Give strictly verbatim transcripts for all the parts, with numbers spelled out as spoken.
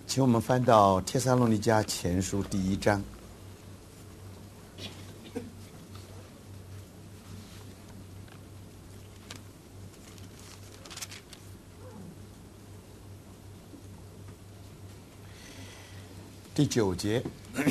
请我们翻到帖撒罗尼迦前书第一章。第九节，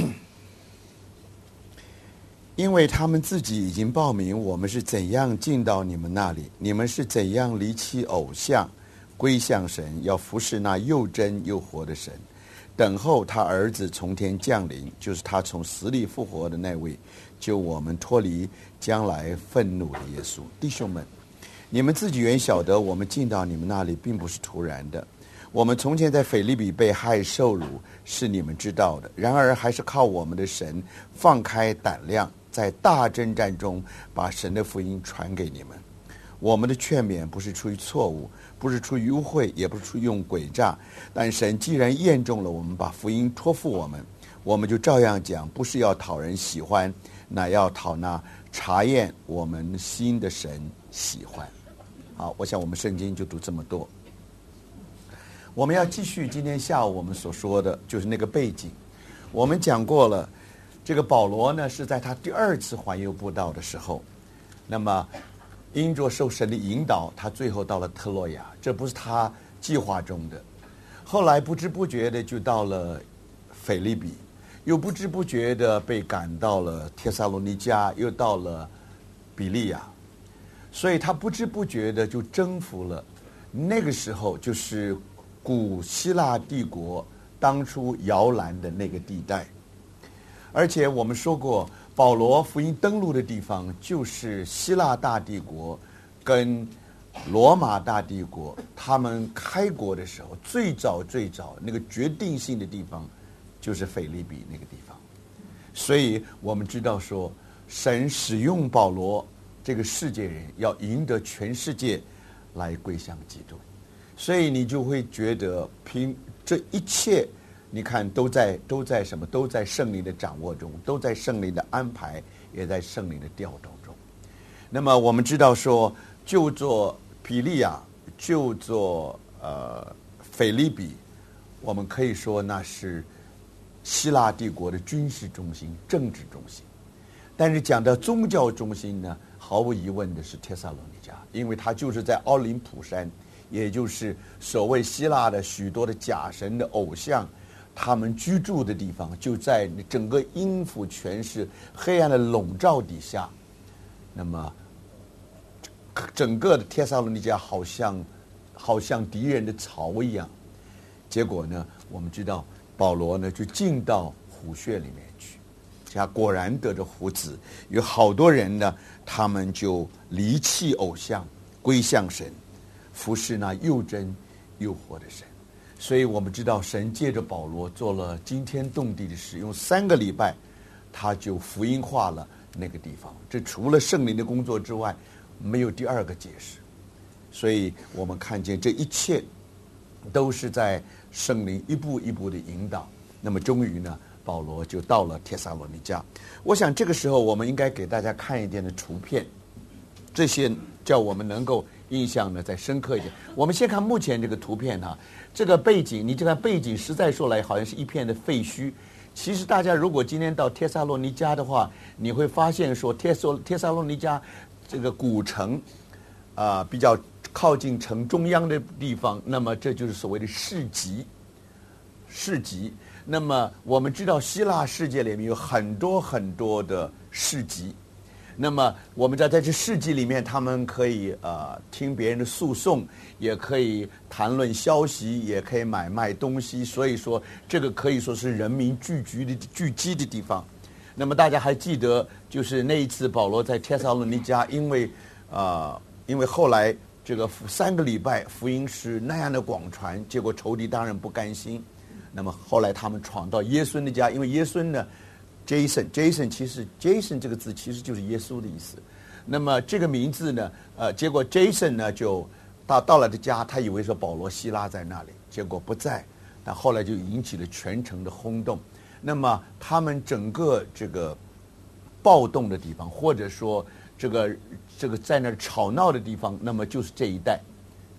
因为他们自己已经报明我们是怎样进到你们那里，你们是怎样离弃偶像，归向神，要服侍那又真又活的神，等候他儿子从天降临，就是他从死里复活的那位，救我们脱离将来愤怒的耶稣。弟兄们，你们自己原晓得，我们进到你们那里并不是突然的。我们从前在腓立比被害受辱，是你们知道的。然而还是靠我们的神放开胆量，在大征战中把神的福音传给你们。我们的劝勉不是出于错误，不是出于污秽，也不是出于用诡诈。但神既然验中了我们，把福音托付我们，我们就照样讲，不是要讨人喜欢，乃要讨那查验我们心的神喜欢。好，我想我们圣经就读这么多。我们要继续今天下午我们所说的，就是那个背景。我们讲过了，这个保罗呢是在他第二次环游布道的时候，那么因着受神的引导，他最后到了特洛亚，这不是他计划中的。后来不知不觉的就到了腓立比，又不知不觉的被赶到了帖撒罗尼迦，又到了比利亚，所以他不知不觉的就征服了那个时候就是古希腊帝国当初摇篮的那个地带。而且我们说过，保罗福音登陆的地方就是希腊大帝国跟罗马大帝国他们开国的时候，最早最早那个决定性的地方就是腓立比那个地方。所以我们知道说，神使用保罗这个世界人，要赢得全世界来归向基督。所以你就会觉得，凭这一切，你看都在都在什么？都在圣灵的掌握中，都在圣灵的安排，也在圣灵的调动中。那么我们知道说，就做比利亚，就做呃腓立比，我们可以说那是希腊帝国的军事中心、政治中心。但是讲到宗教中心呢，毫无疑问的是帖撒罗尼迦，因为它就是在奥林普山。也就是所谓希腊的许多的假神的偶像，他们居住的地方，就在整个阴府权势黑暗的笼罩底下。那么整个的帖撒罗尼迦好像好像敌人的巢一样。结果呢，我们知道保罗呢就进到虎穴里面去，他果然得着虎子。有好多人呢，他们就离弃偶像，归向神，服侍那又真又活的神。所以我们知道神借着保罗做了惊天动地的事，用三个礼拜他就福音化了那个地方。这除了圣灵的工作之外，没有第二个解释。所以我们看见这一切都是在圣灵一步一步的引导。那么终于呢，保罗就到了帖撒罗尼迦。我想这个时候我们应该给大家看一点的图片，这些叫我们能够印象呢再深刻一点。我们先看目前这个图片哈，这个背景，你这个背景实在说来好像是一片的废墟。其实大家如果今天到帖撒罗尼迦的话，你会发现说帖撒帖撒罗尼迦这个古城啊、呃、比较靠近城中央的地方，那么这就是所谓的市集。市集。那么我们知道希腊世界里面有很多很多的市集。那么我们在在这市集里面，他们可以呃听别人的诉讼，也可以谈论消息，也可以买卖东西。所以说，这个可以说是人民聚集的聚集的地方。那么大家还记得，就是那一次保罗在帖撒罗尼迦，因为呃因为后来这个三个礼拜福音是那样的广传，结果仇敌当然不甘心。那么后来他们闯到耶稣的家，因为耶稣呢。Jason Jason 其实 Jason 这个字其实就是耶稣的意思。那么这个名字呢，呃，结果 Jason 呢就到到了他家，他以为说保罗希拉在那里，结果不在，但后来就引起了全城的轰动。那么他们整个这个暴动的地方，或者说这个这个在那儿吵闹的地方，那么就是这一带，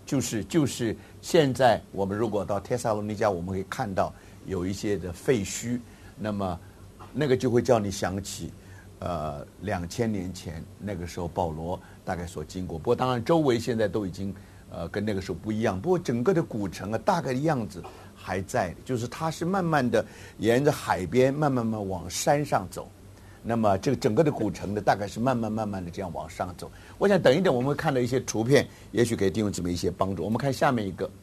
就是就是现在我们如果到帖撒罗尼迦，我们可以看到有一些的废墟，那么那个就会叫你想起呃两千年前那个时候保罗大概所经过。不过当然周围现在都已经呃跟那个时候不一样，不过整个的古城啊大概的样子还在，就是它是慢慢的沿着海边慢慢慢往山上走。那么这个整个的古城呢，大概是慢慢慢慢的这样往上走。我想等一等我们会看到一些图片，也许给弟兄姊妹一些帮助。我们看下面一个，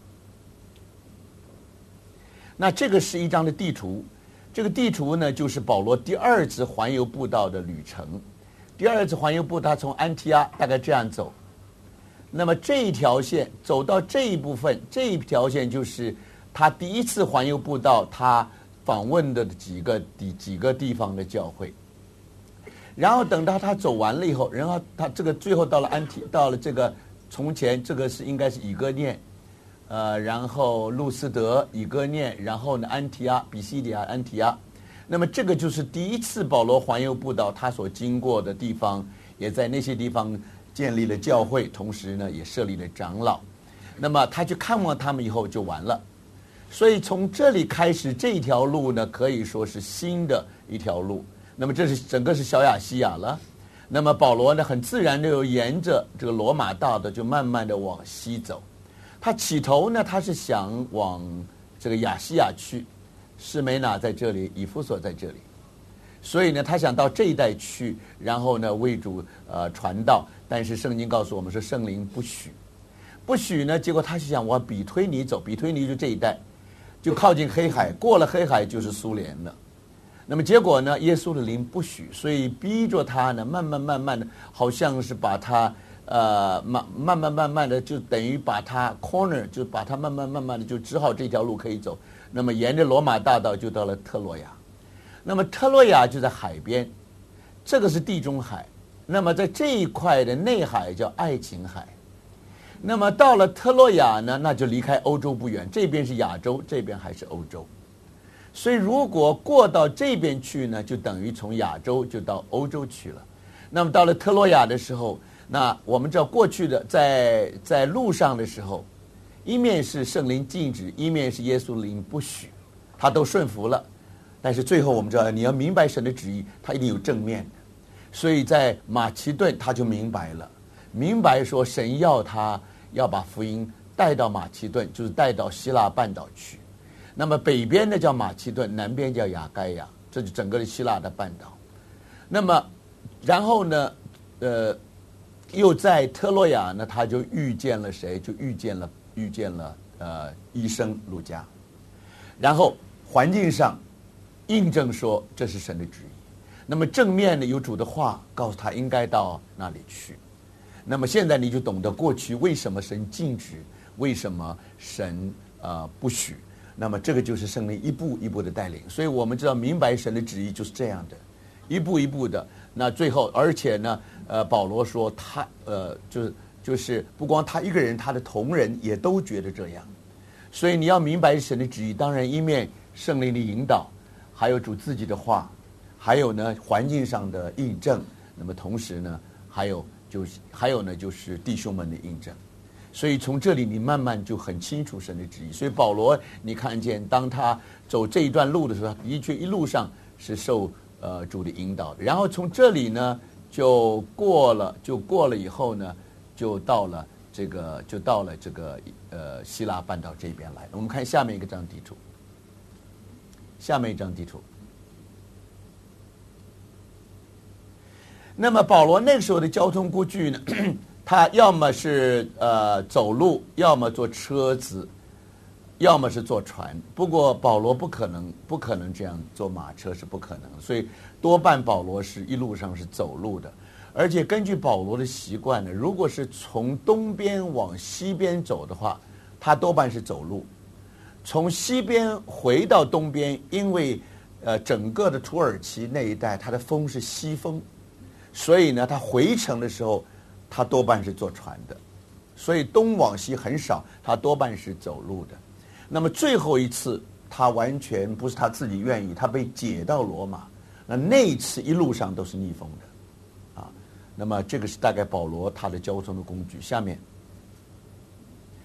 那这个是一张的地图，这个地图呢就是保罗第二次环游布道的旅程。第二次环游布道，他从安提阿大概这样走，那么这一条线走到这一部分，这一条线就是他第一次环游布道，他访问的几个几几个地方的教会。然后等到他走完了以后，然后他这个最后到了安提，到了这个从前这个是应该是以哥念，呃，然后路斯德、以哥念，然后呢安提阿、比西底亚、安提阿。那么这个就是第一次保罗环游布道他所经过的地方，也在那些地方建立了教会，同时呢也设立了长老。那么他去看望他们以后就完了。所以从这里开始，这条路呢可以说是新的一条路。那么这是整个是小亚细亚了。那么保罗呢很自然的又沿着这个罗马大道就慢慢的往西走。他起头呢他是想往这个亚细亚去，士梅拿在这里，以弗所在这里，所以呢他想到这一带去，然后呢为主呃传道。但是圣经告诉我们说圣灵不许不许呢，结果他是想往比推尼走，比推尼就这一带，就靠近黑海，过了黑海就是苏联了。那么结果呢，耶稣的灵不许，所以逼着他呢，慢慢慢慢的，好像是把他呃慢慢慢慢慢的，就等于把他 corner， 就把他慢慢慢慢的就只好这条路可以走。那么沿着罗马大道就到了特洛亚，那么特洛亚就在海边，这个是地中海。那么在这一块的内海叫爱琴海。那么到了特洛亚呢，那就离开欧洲不远，这边是亚洲，这边还是欧洲。所以如果过到这边去呢，就等于从亚洲就到欧洲去了。那么到了特洛亚的时候，那我们知道过去的在在路上的时候，一面是圣灵禁止，一面是耶稣灵不许，他都顺服了。但是最后我们知道，你要明白神的旨意，他一定有正面的。所以在马其顿他就明白了，明白说神要他要把福音带到马其顿，就是带到希腊半岛去。那么北边呢叫马其顿，南边叫亚该亚，这就整个的希腊的半岛。那么然后呢呃又在特洛亚呢他就遇见了谁？就遇见了遇见了呃医生路加。然后环境上印证说这是神的旨意。那么正面呢有主的话告诉他应该到那里去。那么现在你就懂得过去为什么神禁止，为什么神呃不许。那么这个就是圣灵一步一步的带领。所以我们知道明白神的旨意就是这样的，一步一步的。那最后而且呢呃保罗说他呃就是就是不光他一个人，他的同人也都觉得这样。所以你要明白神的旨意，当然一面圣灵的引导，还有主自己的话，还有呢环境上的印证，那么同时呢还有就是还有呢就是弟兄们的印证。所以从这里你慢慢就很清楚神的旨意。所以保罗你看见当他走这一段路的时候，的确一路上是受呃主的引导的。然后从这里呢就过了就过了以后呢就到了这个就到了这个呃希腊半岛这边来。我们看下面一个张地图，下面一张地图。那么保罗那个时候的交通工具呢，他要么是呃走路，要么坐车子，要么是坐船。不过保罗不可能不可能这样坐马车，是不可能的。所以多半保罗是一路上是走路的。而且根据保罗的习惯呢，如果是从东边往西边走的话，他多半是走路。从西边回到东边，因为呃整个的土耳其那一带它的风是西风，所以呢他回程的时候他多半是坐船的。所以东往西很少，他多半是走路的。那么最后一次他完全不是他自己愿意，他被解到罗马，那那一次一路上都是逆风的啊。那么这个是大概保罗他的交通的工具。下面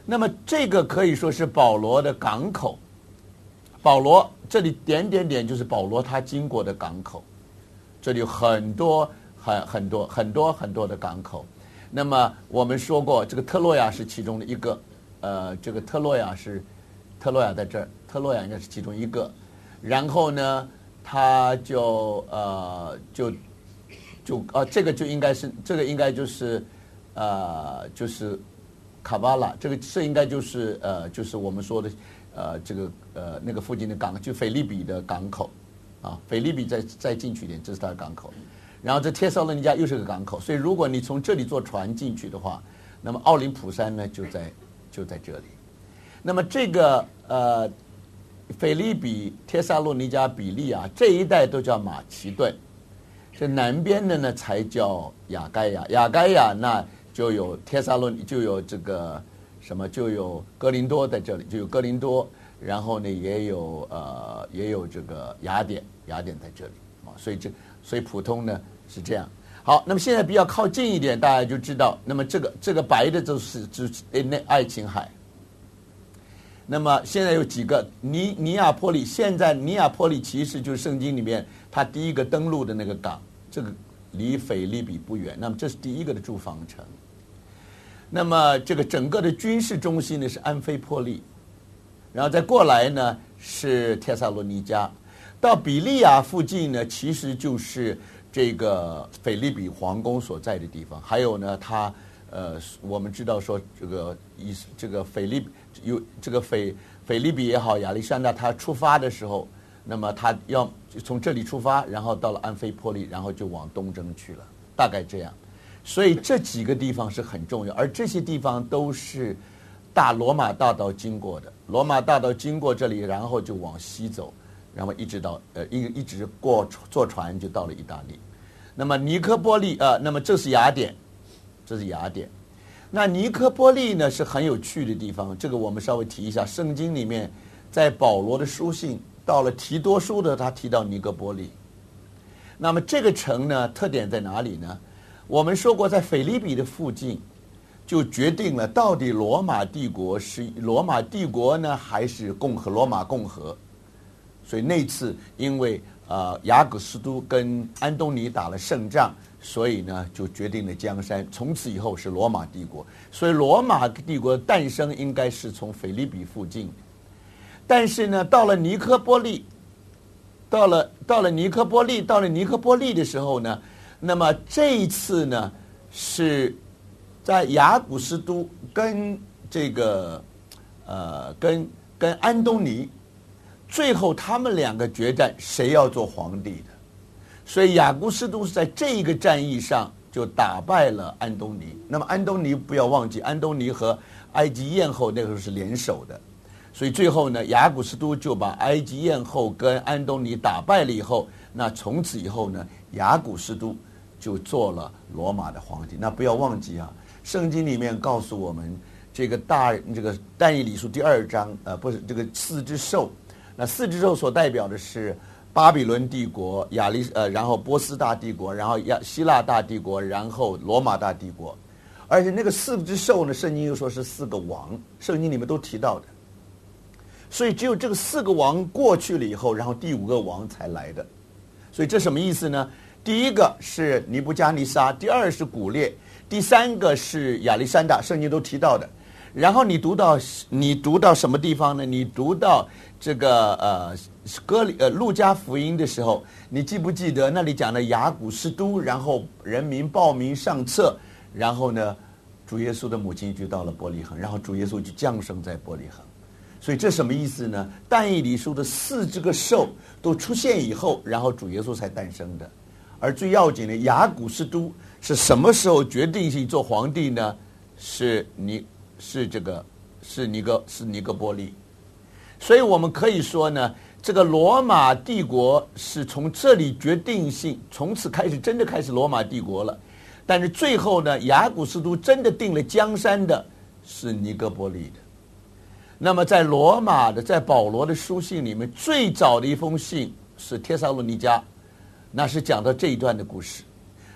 那么这个可以说是保罗的港口。保罗这里点点点就是保罗他经过的港口，这里有很多很很多很多很多的港口。那么我们说过，这个特洛亚是其中的一个，呃，这个特洛亚是特洛亚在这儿，特洛亚应该是其中一个。然后呢，他就呃就就啊、呃，这个就应该是这个应该就是呃就是卡巴拉，这个这应该就是呃就是我们说的呃这个呃那个附近的港，就腓立比的港口啊，腓立比再再进去一点，这是它的港口。然后这帖撒罗尼迦又是个港口，所以如果你从这里坐船进去的话，那么奥林普山呢就在就在这里。那么这个呃腓立比、帖撒罗尼迦、比利亚这一带都叫马其顿，这南边的呢才叫亚该亚。亚该亚那就有帖撒罗尼，就有这个什么，就有哥林多在这里，就有哥林多，然后呢也有呃也有这个雅典，雅典在这里啊，所以这所以普通呢是这样。好，那么现在比较靠近一点，大家就知道，那么这个这个白的就是就是那爱琴海。那么现在有几个尼尼亚波利，现在尼亚波利其实就是圣经里面他第一个登陆的那个港，这个离腓立比不远，那么这是第一个的驻防城。那么这个整个的军事中心呢是安菲波利，然后再过来呢是帖撒罗尼迦，到比利亚附近呢其实就是这个腓立比皇宫所在的地方。还有呢他呃我们知道说这个以这个腓立有这个腓腓立比也好，亚历山大他出发的时候，那么他要从这里出发，然后到了安菲波利，然后就往东征去了，大概这样。所以这几个地方是很重要，而这些地方都是大罗马大道经过的。罗马大道经过这里，然后就往西走，然后一直到呃一一直过坐船就到了意大利。那么尼科波利呃，那么这是雅典，这是雅典。那尼科波利呢是很有趣的地方，这个我们稍微提一下。圣经里面在保罗的书信到了提多书的，他提到尼科波利。那么这个城呢特点在哪里呢？我们说过，在腓立比的附近就决定了到底罗马帝国是罗马帝国呢还是共和罗马共和。所以那次因为呃雅古斯都跟安东尼打了胜仗，所以呢就决定了江山，从此以后是罗马帝国。所以罗马帝国的诞生应该是从腓立比附近。但是呢到了尼科波利到了到了尼科波利到了尼科波利的时候呢，那么这一次呢是在雅古斯都跟这个呃跟跟安东尼，最后他们两个决战谁要做皇帝的。所以雅古斯都是在这一个战役上就打败了安东尼。那么安东尼不要忘记，安东尼和埃及艳后那个时候是联手的，所以最后呢雅古斯都就把埃及艳后跟安东尼打败了以后，那从此以后呢雅古斯都就做了罗马的皇帝。那不要忘记啊，圣经里面告诉我们，这个大这个但以理书第二章呃不是这个四只兽，那四只兽所代表的是巴比伦帝国、亚历呃，然后波斯大帝国，然后亚希腊大帝国，然后罗马大帝国。而且那个四只兽呢，圣经又说是四个王，圣经里面都提到的。所以只有这个四个王过去了以后，然后第五个王才来的。所以这什么意思呢？第一个是尼布加尼撒，第二是古列，第三个是亚历山大，圣经都提到的。然后你读到你读到什么地方呢？你读到这个呃哥里呃路加福音的时候，你记不记得那里讲的雅古斯都，然后人民报名上册，然后呢主耶稣的母亲就到了伯利恒，然后主耶稣就降生在伯利恒。所以这什么意思呢？但以理书的四只个兽都出现以后，然后主耶稣才诞生的。而最要紧的雅古斯都是什么时候决定性做皇帝呢？是尼是这个是尼哥是尼哥波利。所以我们可以说呢，这个罗马帝国是从这里决定性，从此开始真的开始罗马帝国了。但是最后呢，雅古斯都真的定了江山的是尼哥波利的。那么在罗马的，在保罗的书信里面，最早的一封信是帖撒罗尼迦，那是讲到这一段的故事。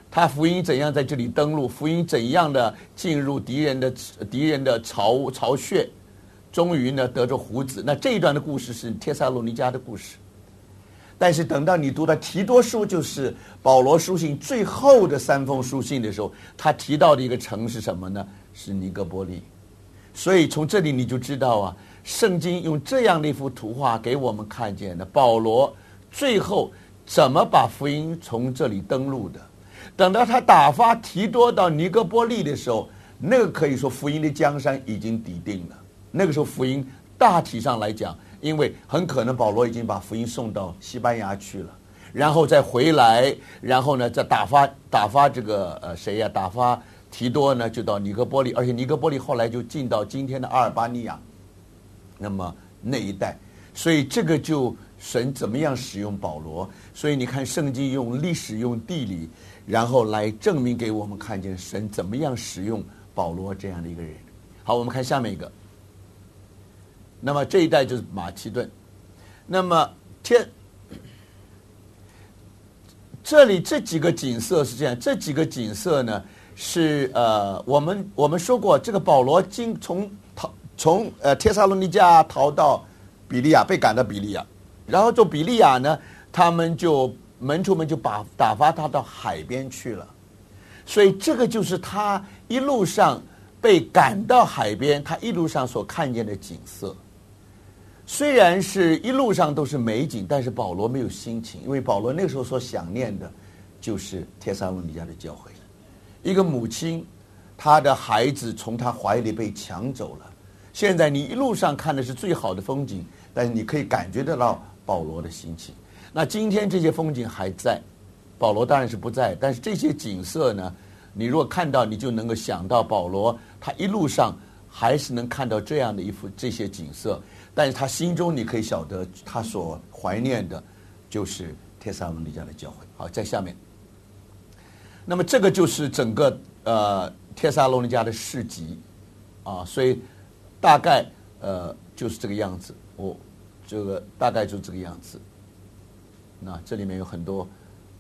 他福音怎样在这里登陆，福音怎样的进入敌人的敌人的巢巢穴，终于呢得着胡子。那这一段的故事是帖撒罗尼迦的故事。但是等到你读到提多书，就是保罗书信最后的三封书信的时候，他提到的一个城是什么呢？是尼哥波利。所以从这里你就知道啊，圣经用这样的一幅图画给我们看见的，保罗最后怎么把福音从这里登陆的。等到他打发提多到尼哥波利的时候，那个可以说福音的江山已经抵定了。那个时候福音大体上来讲，因为很可能保罗已经把福音送到西班牙去了，然后再回来，然后呢再打发打发这个呃谁呀、啊？打发提多呢就到尼哥波利，而且尼哥波利后来就进到今天的阿尔巴尼亚，那么那一带，所以这个就神怎么样使用保罗？所以你看圣经用历史用地理，然后来证明给我们看见神怎么样使用保罗这样的一个人。好，我们看下面一个。那么这一代就是马其顿，那么天这里这几个景色是这样，这几个景色呢是呃我们我们说过，这个保罗经从逃从呃帖撒罗尼迦逃到比利亚，被赶到比利亚，然后从比利亚呢，他们就门徒们就把打发他到海边去了，所以这个就是他一路上被赶到海边，他一路上所看见的景色。虽然是一路上都是美景，但是保罗没有心情，因为保罗那个时候所想念的就是帖撒罗尼迦的教会。一个母亲，她的孩子从她怀里被抢走了，现在你一路上看的是最好的风景，但是你可以感觉得到保罗的心情。那今天这些风景还在，保罗当然是不在，但是这些景色呢，你如果看到，你就能够想到保罗他一路上还是能看到这样的一幅这些景色，但是他心中你可以晓得他所怀念的就是帖撒罗尼迦的教会。好，在下面，那么这个就是整个呃帖撒罗尼迦的市集啊，所以大概呃就是这个样子，我这个大概就是这个样子。那这里面有很多，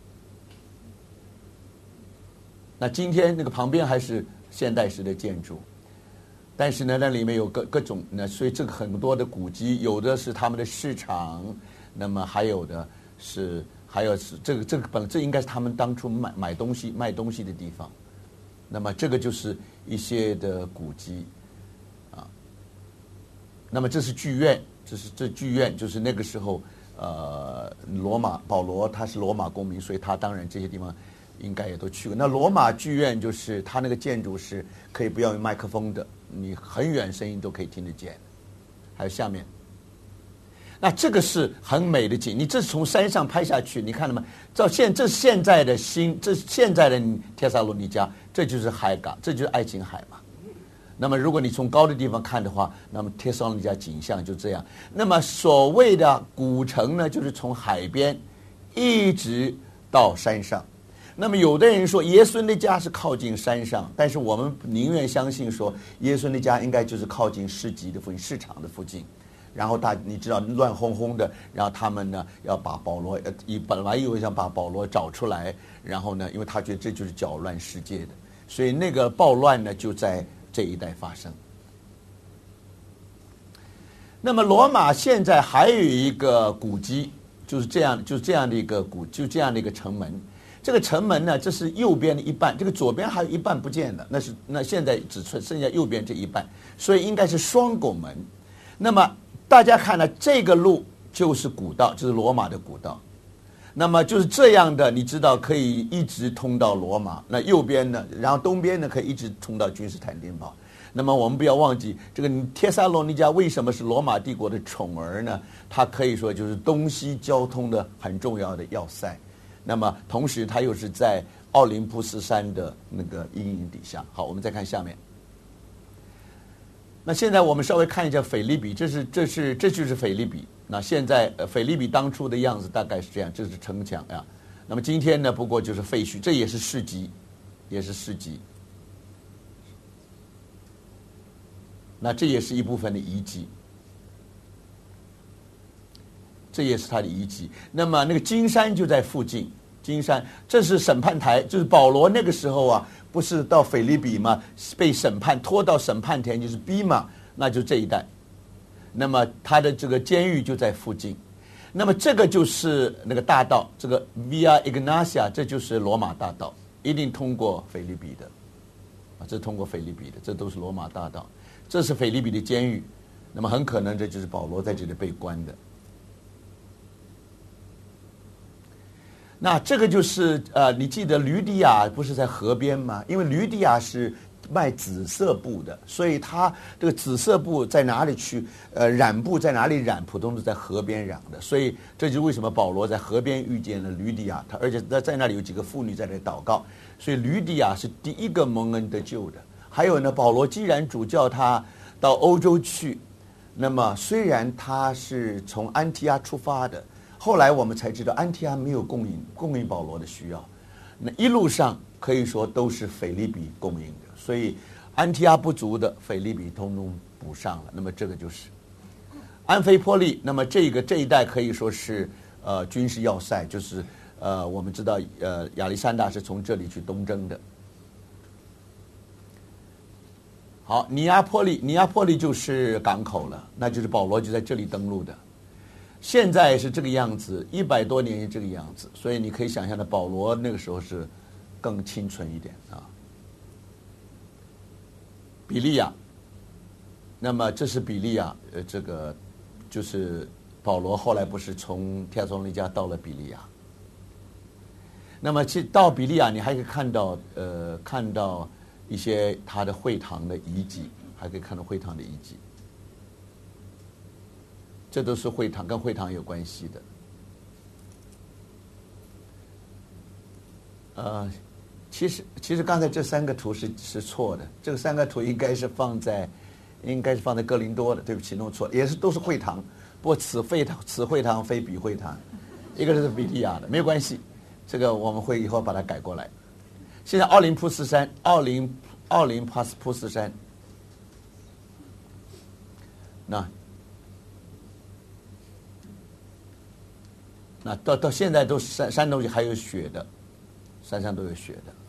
那今天那个旁边还是现代式的建筑。但是呢，那里面有各各种呢，所以这个很多的古迹，有的是他们的市场，那么还有的是，还有是这个这个本这应该是他们当初买买东西卖东西的地方，那么这个就是一些的古迹，啊，那么这是剧院，这是这剧院就是那个时候，呃，罗马保罗他是罗马公民，所以他当然这些地方应该也都去过。那罗马剧院就是他那个建筑是可以不要用麦克风的。你很远声音都可以听得见。还有下面，那这个是很美的景，你这是从山上拍下去，你看到吗？照现这是现在的新，这是现在的帖撒罗尼迦，这就是海港，这就是爱琴海嘛。那么如果你从高的地方看的话，那么帖撒罗尼迦景象就这样。那么所谓的古城呢，就是从海边一直到山上。那么有的人说耶稣的家是靠近山上，但是我们宁愿相信说耶稣的家应该就是靠近市集的附近、市场的附近。然后大你知道乱哄哄的，然后他们呢要把保罗呃以本来以为想把保罗找出来，然后呢因为他觉得这就是搅乱世界的，所以那个暴乱呢就在这一带发生。那么罗马现在还有一个古迹，就是这样就是这样的一个古就这样的一个城门。这个城门呢，这是右边的一半，这个左边还有一半不见了，那是那现在只剩下右边这一半，所以应该是双拱门。那么大家看了这个路就是古道，就是罗马的古道。那么就是这样的，你知道可以一直通到罗马。那右边呢，然后东边呢可以一直通到君士坦丁堡。那么我们不要忘记，这个帖撒罗尼迦为什么是罗马帝国的宠儿呢？它可以说就是东西交通的很重要的要塞。那么同时它又是在奥林匹斯山的那个阴影底下。好，我们再看下面。那现在我们稍微看一下腓立比，这是这是这就是腓立比。那现在呃腓立比当初的样子大概是这样，这是城墙啊。那么今天呢，不过就是废墟，这也是市集，也是市集。那这也是一部分的遗迹。这也是它的遗迹。那么那个金山就在附近， 金山，这是审判台，就是保罗那个时候啊，不是到腓立比吗？被审判拖到审判田，就是逼嘛，那就这一带。那么他的这个监狱就在附近。那么这个就是那个大道，这个 Via Ignatia， 这就是罗马大道，一定通过腓立比的，啊，这通过腓立比的，这都是罗马大道。这是腓立比的监狱，那么很可能这就是保罗在这里被关的。那这个就是呃，你记得吕底亚不是在河边吗？因为吕底亚是卖紫色布的，所以他这个紫色布在哪里去？呃，染布在哪里染？普通是在河边染的，所以这就是为什么保罗在河边遇见了吕底亚，他而且在在那里有几个妇女在那里祷告，所以吕底亚是第一个蒙恩得救的。还有呢，保罗既然主叫他到欧洲去，那么虽然他是从安提阿出发的，后来我们才知道安提阿没有供应供应保罗的需要，那一路上可以说都是腓立比供应的，所以安提阿不足的腓立比通通补上了。那么这个就是安菲波利，那么这个这一带可以说是呃军事要塞，就是呃我们知道呃亚历山大是从这里去东征的。好，尼亚波利，尼亚波利就是港口了，那就是保罗就在这里登陆的。现在是这个样子，一百多年是这个样子，所以你可以想象的，保罗那个时候是更清纯一点啊。比利亚，那么这是比利亚，呃，这个就是保罗后来不是从帖撒罗尼迦到了比利亚。那么去到比利亚，你还可以看到呃看到一些他的会堂的遗迹，还可以看到会堂的遗迹。这都是会堂，跟会堂有关系的。呃，其实其实刚才这三个图是是错的，这个三个图应该是放在应该是放在哥林多的，对不起，弄错了，也是都是会堂，不过此会堂此会堂非彼会堂，一个是比利亚的，没有关系，这个我们会以后把它改过来。现在奥林匹斯山，奥林奥林帕斯普斯山，那。那到到现在都山山东还有雪的，山上都有雪的。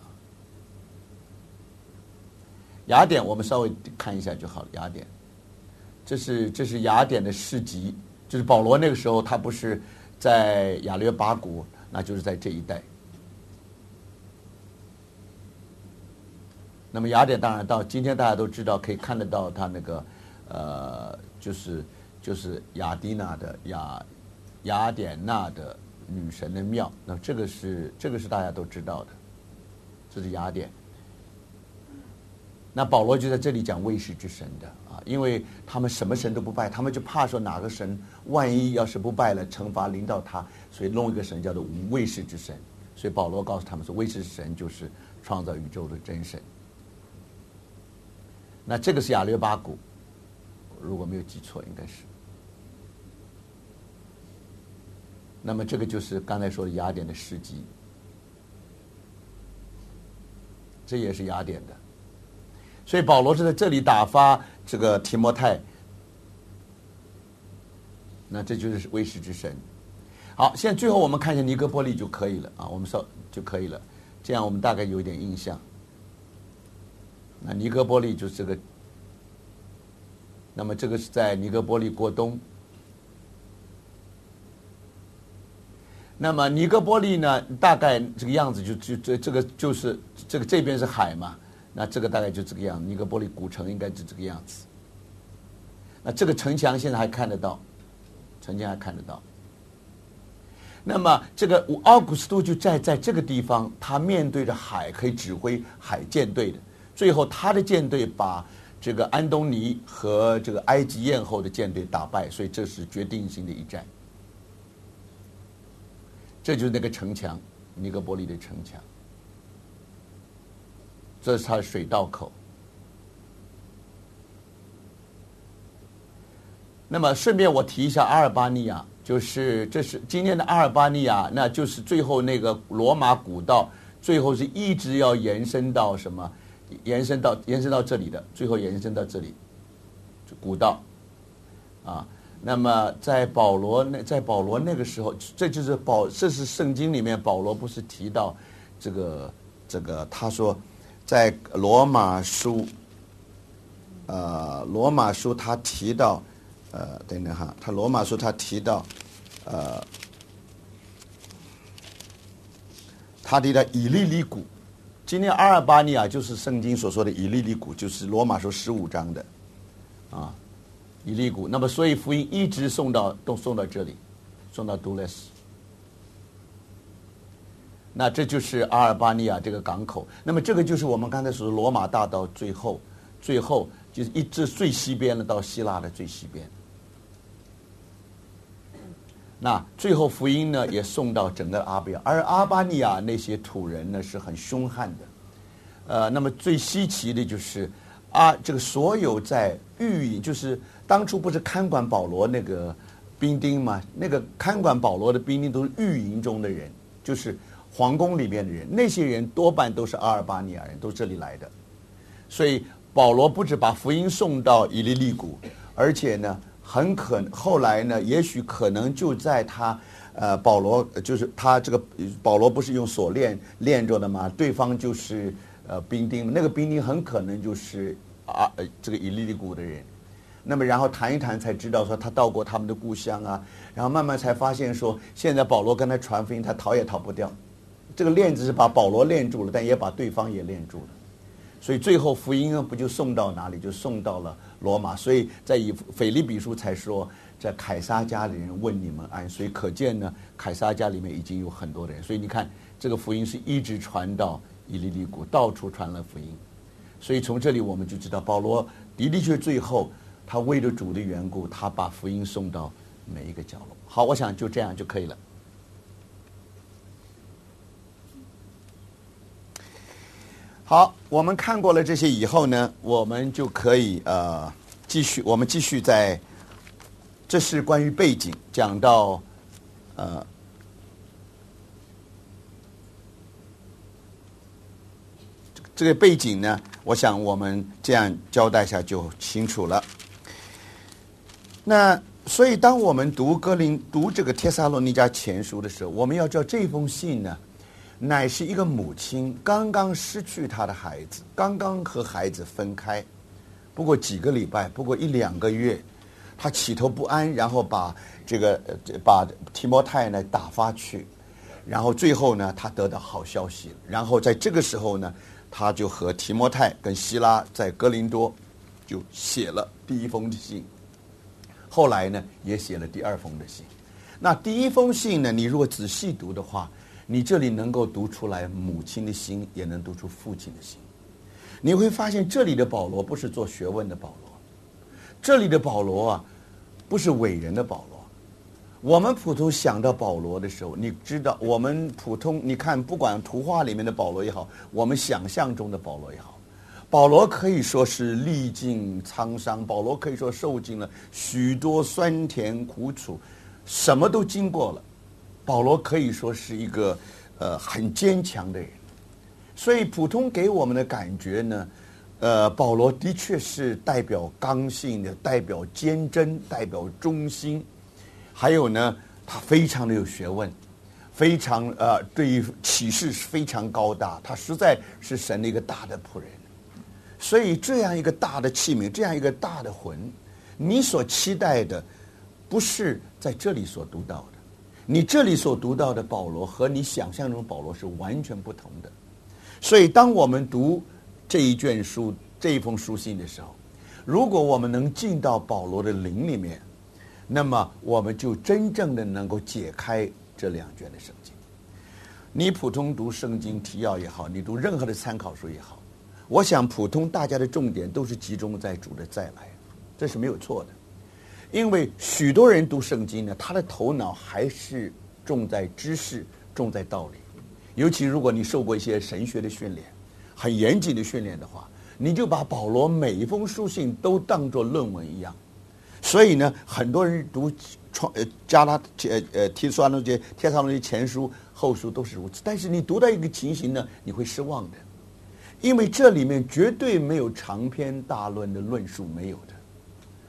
雅典我们稍微看一下就好了。雅典，这是这是雅典的市集，就是保罗那个时候他不是在亚略巴谷，那就是在这一带。那么雅典当然到今天大家都知道，可以看得到他那个呃，就是就是雅典娜的雅。雅典娜的女神的庙，那这个是这个是大家都知道的，这是雅典。那保罗就在这里讲卫士之神的啊，因为他们什么神都不拜，他们就怕说哪个神万一要是不拜了，惩罚临到他，所以弄一个神叫做卫士之神。所以保罗告诉他们说，卫士之神就是创造宇宙的真神。那这个是亚略巴谷，如果没有记错，应该是。那么这个就是刚才说的雅典的市集，这也是雅典的，所以保罗是在这里打发这个提摩太，那这就是卫士之神。好，现在最后我们看一下尼哥波利就可以了啊，我们说就可以了，这样我们大概有一点印象。那尼哥波利就是这个，那么这个是在尼哥波利过冬。那么尼哥波利呢，大概这个样子就就这这个就是这个这边是海嘛，那这个大概就这个样，尼哥波利古城应该就这个样子。那这个城墙现在还看得到，城墙还看得到。那么这个奥古斯都就在在这个地方，他面对着海，可以指挥海舰队的。最后他的舰队把这个安东尼和这个埃及艳后的舰队打败，所以这是决定性的一战。这就是那个城墙，尼哥波利的城墙。这是它的水道口。那么顺便我提一下阿尔巴尼亚，就是这是今天的阿尔巴尼亚，那就是最后那个罗马古道，最后是一直要延伸到什么？延伸到延伸到这里的，最后延伸到这里，古道啊。 那么在保罗那在保罗那个时候，这就是保这是圣经里面保罗不是提到这个这个他说在罗马书呃罗马书他提到呃等等哈，他罗马书他提到呃他提到以利利谷。今天阿尔巴尼亚就是圣经所说的以利利谷，就是罗马书十五章的啊，以利谷。那么所以福音一直送到都送到这里，送到杜勒斯。那这就是阿尔巴尼亚这个港口。那么这个就是我们刚才说的罗马大道最后，最后就是一直最西边了，到希腊的最西边。那最后福音呢，也送到整个阿比亚，而阿巴尼亚那些土人呢是很凶悍的，呃，那么最稀奇的就是啊，这个所有在御营，就是当初不是看管保罗那个兵丁嘛，那个看管保罗的兵丁都是御营中的人，就是皇宫里面的人，那些人多半都是阿尔巴尼亚人，都是这里来的，所以保罗不止把福音送到以利利谷，而且呢。很可能后来呢，也许可能就在他呃保罗就是他这个保罗不是用锁链链着的吗？对方就是呃兵丁，那个兵丁很可能就是啊呃这个以利利谷的人。那么然后谈一谈才知道说他到过他们的故乡啊，然后慢慢才发现说现在保罗跟他传福音，他逃也逃不掉。这个链子是把保罗链住了，但也把对方也链住了。所以最后福音呢，不就送到哪里？就送到了罗马。所以在以腓立比书才说，在凯撒家的人问你们安。所以可见呢，凯撒家里面已经有很多人。所以你看，这个福音是一直传到以利利谷，到处传了福音。所以从这里我们就知道，保罗的的确最后他为了主的缘故，他把福音送到每一个角落。好，我想就这样就可以了。好，我们看过了这些以后呢，我们就可以呃继续，我们继续在，这是关于背景，讲到呃这个背景呢，我想我们这样交代一下就清楚了。那所以当我们读哥林读这个帖撒罗尼迦前书的时候，我们要知道这封信呢。乃是一个母亲刚刚失去她的孩子，刚刚和孩子分开，不过几个礼拜，不过一两个月，她起头不安，然后把这个把提摩太呢打发去，然后最后呢，她得到好消息，然后在这个时候呢，她就和提摩太跟希拉在哥林多就写了第一封信，后来呢也写了第二封的信。那第一封信呢，你如果仔细读的话，你这里能够读出来母亲的心，也能读出父亲的心。你会发现这里的保罗不是做学问的保罗，这里的保罗啊，不是伟人的保罗。我们普通想到保罗的时候，你知道，我们普通你看，不管图画里面的保罗也好，我们想象中的保罗也好，保罗可以说是历尽沧桑，保罗可以说受尽了许多酸甜苦楚，什么都经过了。保罗可以说是一个呃很坚强的人，所以普通给我们的感觉呢，呃，保罗的确是代表刚性的，代表坚贞，代表忠心，还有呢，他非常的有学问，非常呃对于启示是非常高大，他实在是神的一个大的仆人。所以这样一个大的器皿，这样一个大的魂，你所期待的不是在这里所读到的。你这里所读到的保罗和你想象中的保罗是完全不同的，所以当我们读这一卷书、这一封书信的时候，如果我们能进到保罗的灵里面，那么我们就真正的能够解开这两卷的圣经。你普通读圣经提要也好，你读任何的参考书也好，我想普通大家的重点都是集中在主的再来，这是没有错的。因为许多人读圣经呢，他的头脑还是重在知识，重在道理。尤其如果你受过一些神学的训练，很严谨的训练的话，你就把保罗每一封书信都当作论文一样。所以呢，很多人读创呃加拉呃呃提撒罗尼帖撒罗尼前书后书都是如此。但是你读到一个情形呢，你会失望的，因为这里面绝对没有长篇大论的论述，没有的。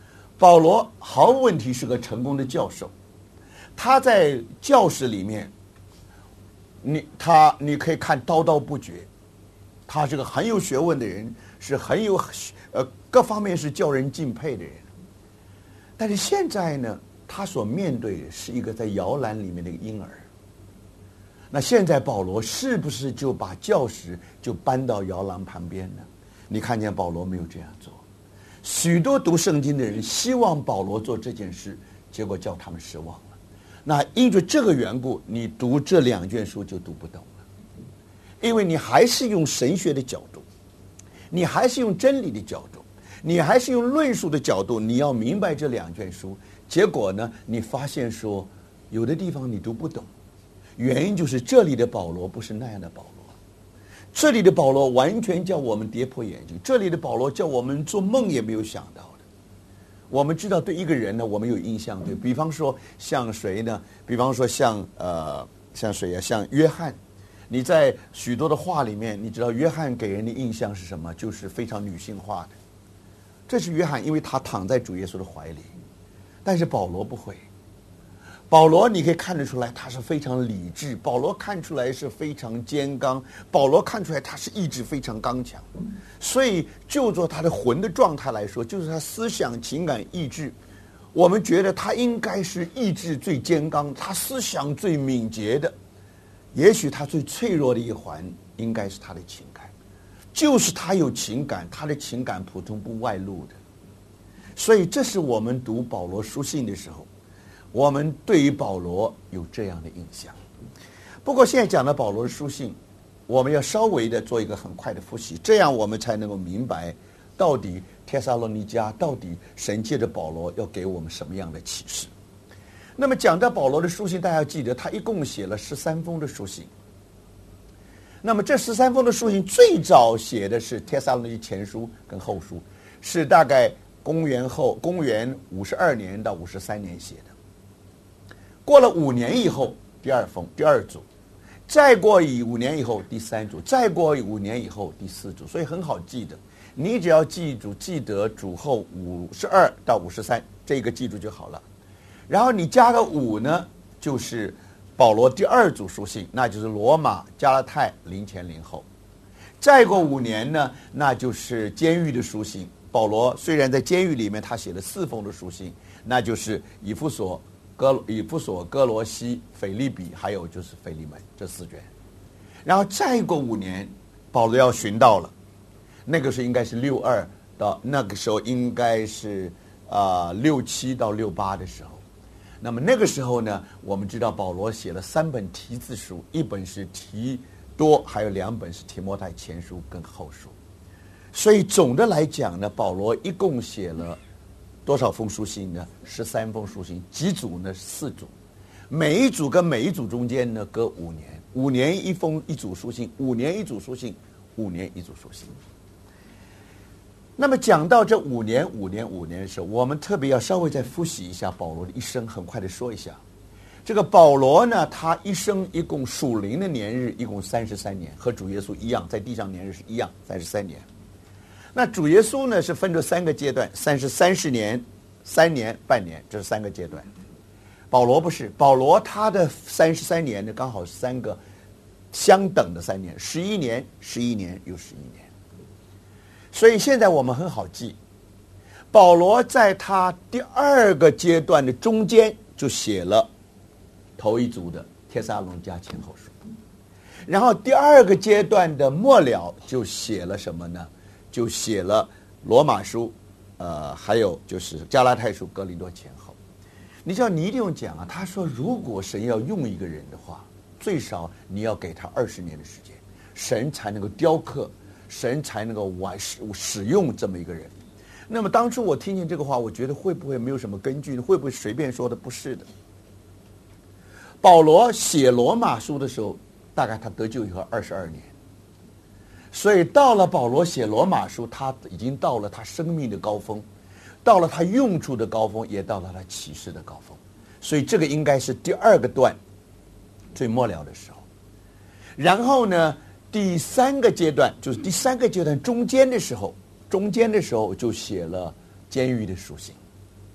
保罗毫无问题是个成功的教授，他在教室里面，你他你可以看滔滔不绝，他是个很有学问的人，是很有呃各方面是叫人敬佩的人。但是现在呢，他所面对的是一个在摇篮里面的婴儿。那现在保罗是不是就把教室就搬到摇篮旁边呢？你看见保罗没有这样做。许多读圣经的人希望保罗做这件事，结果叫他们失望了。那因着这个缘故，你读这两卷书就读不懂了，因为你还是用神学的角度，你还是用真理的角度，你还是用论述的角度，你要明白这两卷书。结果呢，你发现说有的地方你读不懂，原因就是这里的保罗不是那样的保罗。这里的保罗完全叫我们跌破眼镜，这里的保罗叫我们做梦也没有想到的。我们知道对一个人呢，我们有印象，对比方说像谁呢？比方说像呃像谁啊？像约翰。你在许多的话里面，你知道约翰给人的印象是什么？就是非常女性化的。这是约翰，因为他躺在主耶稣的怀里。但是保罗不会。保罗你可以看得出来他是非常理智，保罗看出来是非常坚刚，保罗看出来他是意志非常刚强。所以就做他的魂的状态来说，就是他思想情感意志，我们觉得他应该是意志最坚刚，他思想最敏捷的。也许他最脆弱的一环应该是他的情感，就是他有情感，他的情感普通不外露的。所以这是我们读保罗书信的时候，我们对于保罗有这样的印象。不过现在讲到保罗的书信，我们要稍微的做一个很快的复习，这样我们才能够明白到底帖撒罗尼迦，到底神借着保罗要给我们什么样的启示。那么讲到保罗的书信，大家要记得他一共写了十三封的书信。那么这十三封的书信最早写的是帖撒罗尼迦前书跟后书，是大概公元后公元五十二年到五十三年写的。过了五年以后，第二封第二组，再过以五年以后第三组，再过五年以后第四组。所以很好记的，你只要记住记得主后五十二到五十三，这个记住就好了。然后你加个五呢，就是保罗第二组书信，那就是罗马、加拉太、林前林后。再过五年呢，那就是监狱的书信。保罗虽然在监狱里面他写了四封的书信，那就是以弗所、哥以弗所、哥罗西、腓立比，还有就是腓利门这四卷。然后再过五年，保罗要寻道了，那个时候应该是六二到那个时候应该是啊、呃、六七到六八的时候。那么那个时候呢，我们知道保罗写了三本题字书，一本是提多，还有两本是提摩太前书跟后书。所以总的来讲呢，保罗一共写了多少封书信呢？十三封书信，几组呢？四组，每一组跟每一组中间呢隔五年，五年一封一组书信，五年一组书信，五年一组书信。那么讲到这五年五年五年的时候，我们特别要稍微再复习一下保罗的一生，很快的说一下。这个保罗呢，他一生一共属灵的年日一共三十三年，和主耶稣一样，在地上年日是一样，三十三年。那主耶稣呢是分成三个阶段，三十三十年、三年、半年，这是三个阶段。保罗不是，保罗他的三十三年呢刚好是三个相等的三年，十一年、十一年又十一年。所以现在我们很好记，保罗在他第二个阶段的中间就写了头一组的帖撒罗尼迦前后书，然后第二个阶段的末了就写了什么呢？就写了罗马书，呃，还有就是加拉太书、哥林多前后。你知道你一定要讲啊，他说如果神要用一个人的话，最少你要给他二十年的时间，神才能够雕刻，神才能够完使使用这么一个人。那么当初我听见这个话，我觉得会不会没有什么根据呢？会不会随便说的？不是的。保罗写罗马书的时候，大概他得救以后二十二年，所以到了保罗写罗马书，他已经到了他生命的高峰，到了他用处的高峰，也到了他启示的高峰。所以这个应该是第二个段最末了的时候。然后呢，第三个阶段就是第三个阶段中间的时候，中间的时候就写了监狱的书信。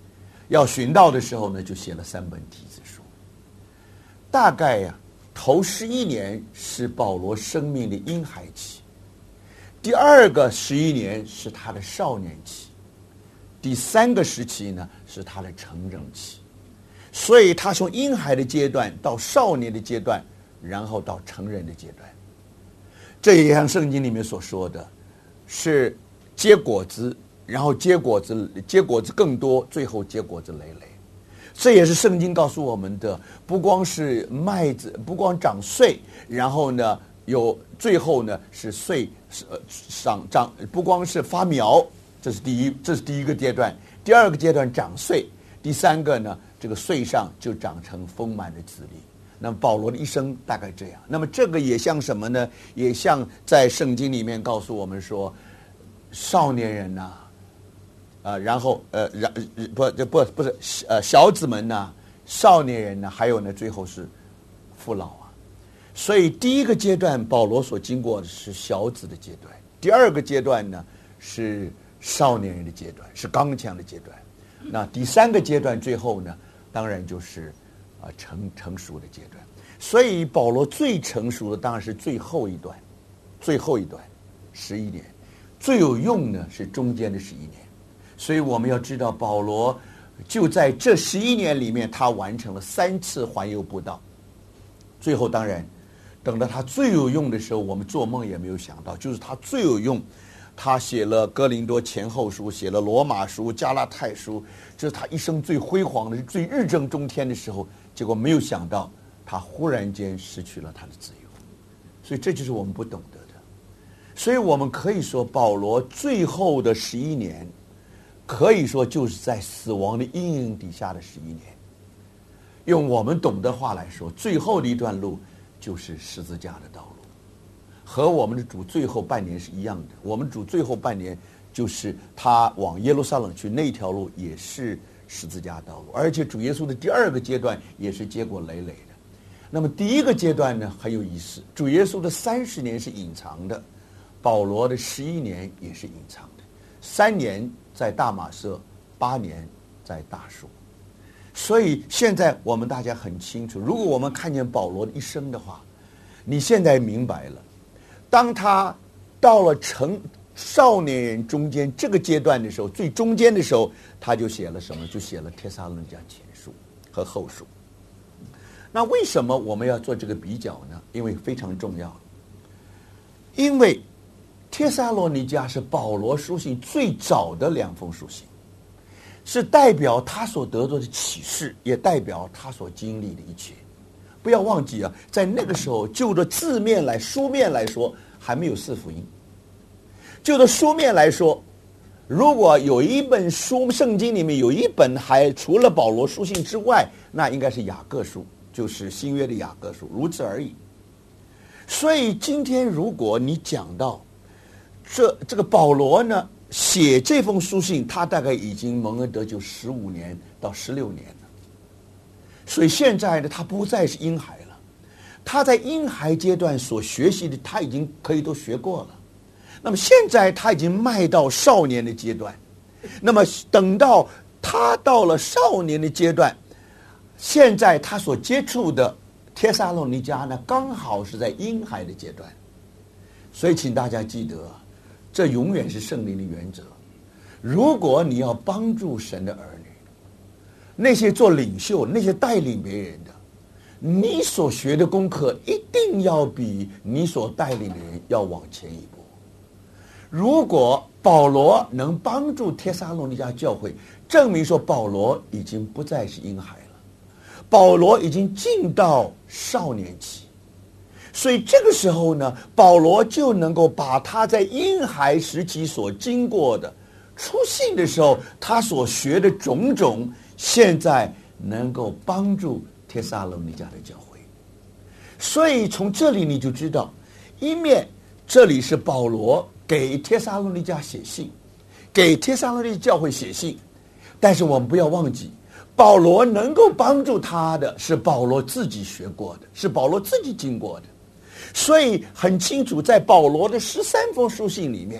要寻到的时候呢，就写了三本提字书。大概呀、啊，头十一年是保罗生命的婴孩期，第二个十一年是他的少年期，第三个时期呢是他的成人期。所以他从婴孩的阶段到少年的阶段，然后到成人的阶段。这也像圣经里面所说的，是结果子，然后结果子结果子更多，最后结果子累累。这也是圣经告诉我们的，不光是麦子，不光长穗，然后呢有最后呢是穗呃长长，不光是发苗，这是第一这是第一个阶段。第二个阶段长穗，第三个呢这个穗上就长成丰满的子粒。那么保罗的一生大概这样。那么这个也像什么呢？也像在圣经里面告诉我们说，少年人呐、啊。呃，然后呃，然不不不是呃，小子们呢，少年人呢，还有呢，最后是父老啊。所以第一个阶段，保罗所经过的是小子的阶段；第二个阶段呢，是少年人的阶段，是刚强的阶段。那第三个阶段，最后呢，当然就是啊、呃、成成熟的阶段。所以保罗最成熟的当然是最后一段，最后一段十一年，最有用呢是中间的十一年。所以我们要知道，保罗就在这十一年里面，他完成了三次环游布道。最后，当然，等到他最有用的时候，我们做梦也没有想到，就是他最有用。他写了哥林多前后书，写了罗马书、加拉太书，这是他一生最辉煌的、最日正中天的时候。结果没有想到，他忽然间失去了他的自由。所以这就是我们不懂得的。所以我们可以说，保罗最后的十一年。可以说就是在死亡的阴影底下的十一年。用我们懂的话来说，最后的一段路就是十字架的道路，和我们的主最后半年是一样的。我们主最后半年就是他往耶路撒冷去那条路，也是十字架道路。而且主耶稣的第二个阶段也是结果累累的。那么第一个阶段呢很有意思，主耶稣的三十年是隐藏的，保罗的十一年也是隐藏的。三年在大马色，八年在大树。所以现在我们大家很清楚，如果我们看见保罗的一生的话，你现在明白了，当他到了成少年人中间这个阶段的时候，最中间的时候，他就写了什么？就写了帖撒罗尼迦前书和后书。那为什么我们要做这个比较呢？因为非常重要。因为帖撒罗尼迦是保罗书信最早的两封书信，是代表他所得到的启示，也代表他所经历的一切。不要忘记啊，在那个时候，就着字面来书面来说，还没有四福音。就着书面来说，如果有一本书，圣经里面有一本还除了保罗书信之外，那应该是雅各书，就是新约的雅各书，如此而已。所以今天如果你讲到这这个保罗呢，写这封书信，他大概已经蒙恩得救十五年到十六年了。所以现在呢，他不再是婴孩了，他在婴孩阶段所学习的，他已经可以都学过了。那么现在他已经迈到少年的阶段，那么等到他到了少年的阶段，现在他所接触的帖撒罗尼迦呢，刚好是在婴孩的阶段。所以请大家记得，这永远是圣灵的原则。如果你要帮助神的儿女，那些做领袖、那些带领别人的，你所学的功课一定要比你所带领的人要往前一步。如果保罗能帮助帖撒罗尼迦教会，证明说保罗已经不再是婴孩了，保罗已经进到少年期。所以这个时候呢，保罗就能够把他在婴孩时期所经过的，出信的时候他所学的种种，现在能够帮助帖撒罗尼迦的教会。所以从这里你就知道，一面这里是保罗给帖撒罗尼迦写信，给帖撒罗尼迦教会写信，但是我们不要忘记，保罗能够帮助他的是保罗自己学过的，是保罗自己经过的。所以很清楚，在保罗的十三封书信里面，